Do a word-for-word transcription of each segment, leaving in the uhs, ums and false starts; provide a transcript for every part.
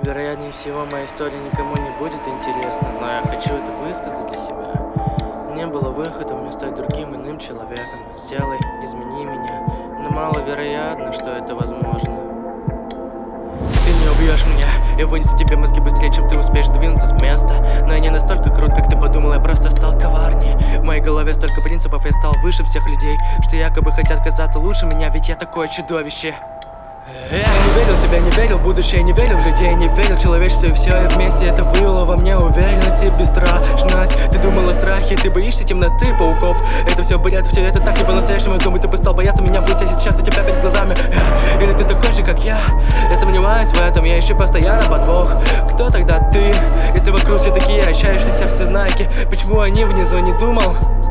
Вероятнее всего, моя история никому не будет интересна, но я хочу это высказать для себя. Не было выхода мне стать другим, иным человеком. Сделай, измени меня, но маловероятно, что это возможно. Ты не убьешь меня, я вынесу тебе мозги быстрее, чем ты успеешь двинуться с места. Но я не настолько крут, как ты подумал, я просто стал коварнее. В моей голове столько принципов, я стал выше всех людей, что якобы хотят казаться лучше меня, ведь я такое чудовище. Я не верил в себя, не верил в будущее, не верил в людей, не верил в человечество, и все, и вместе это вывело во мне уверенность и бесстрашность. Ты думал о страхе, ты боишься темноты, пауков. Это все бред, все это так не по-настоящему. Я думаю, ты бы стал бояться меня, будь я сейчас у тебя перед глазами. Или ты такой же, как я? Я сомневаюсь в этом, я ищу постоянно подвох. Кто тогда ты, если вокруг все такие отчаявшиеся всезнайки? Почему они внизу не думал?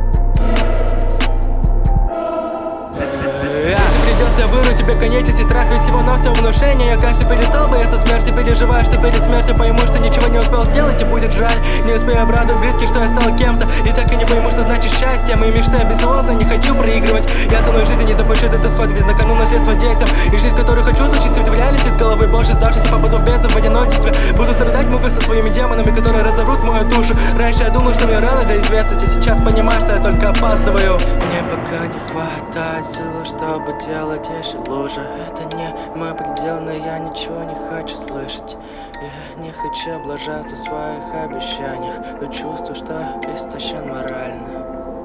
Придется вырвать тебе конечность и страх, ведь всего на все внушение. Я, кажется, перестал бояться смерти, переживаю, что перед смертью пойму, что ничего не успел сделать и будет жаль. Не успею обрадовать близких, что я стал кем-то, и так и не пойму, что значит счастье. Мои мечты амбициозны, не хочу проигрывать. Я целую жизнь не допущу этот исход, ведь на кону наследство детям. И жизнь, которую хочу осуществить в реальности, с головы больше сдавшись, попаду в бездну в одиночестве. Буду страдать в муках со своими демонами, которые разорвут мою душу. Раньше я думал, что мне рано для известности, сейчас понимаю, что я только опаздываю. Мне пока не хватает силы, чтобы делать еще лучше. Это не мой предел, но я ничего не хочу слышать. Я не хочу облажаться в своих обещаниях, но чувствую, что истощен морально.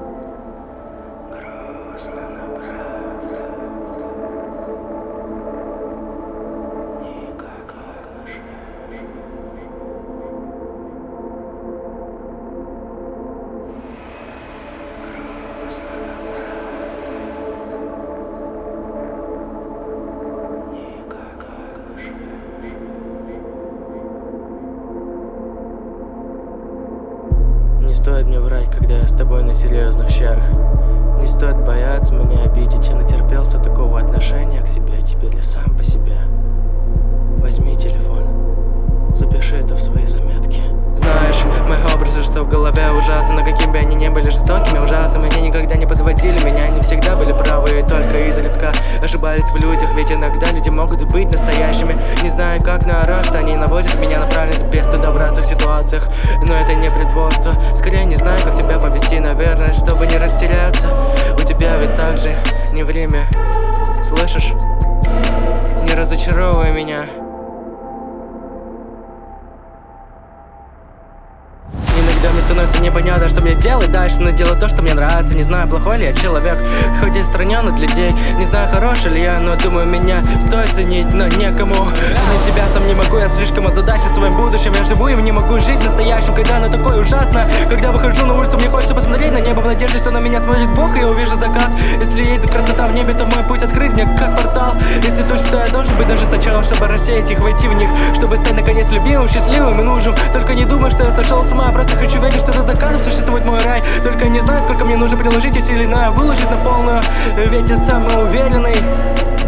Грустно, но быстро. Никакой лжи. Грустно, но быстро. Не стоит мне врать, когда я с тобой на серьезных щах. Не стоит бояться меня обидеть. Я натерпелся такого отношения к себе. Теперь я сам по себе. Возьми телефон, запиши это в свои заметки. Знаешь, мои образы, что в голове ужасно, но каким бы они ни были жестокими ужасами, они никогда не подводили меня, они всегда были правы, и только изредка ошибались в людях, ведь иногда люди могут быть настоящими. Не знаю как, но орать, что они наводят меня на правильность без стыда в разных ситуациях. Но это не притворство, скорее не знаю, как себя повести, наверное, чтобы не растеряться. У тебя ведь так же не время, слышишь? Не разочаровывай меня. Иногда мне становится непонятно, что мне делать дальше, но делать то, что мне нравится. Не знаю, плохой ли я человек, хоть и отстранен от людей. Не знаю, хороший ли я, но думаю, меня стоит ценить, но некому ценить себя сам не могу, я слишком озадачен своим будущим. Я живу и не могу жить настоящим, когда оно такое ужасно. Когда выхожу на улицу, мне хочется посмотреть на небо в надежде, что на меня смотрит Бог, и я увижу закат. Если есть красота в небе, то мой путь открыт мне как портал. Если точно, то я должен быть даже сначала, чтобы рассеять их, войти в них, чтобы стать наконец любимым, счастливым и нужным. Только не думай, что я сошел с ума, просто хочу верить, что за закатом существует мой рай. Только не знаю, сколько мне нужно приложить усилий, но я выложить на полную, ведь я самый уверенный.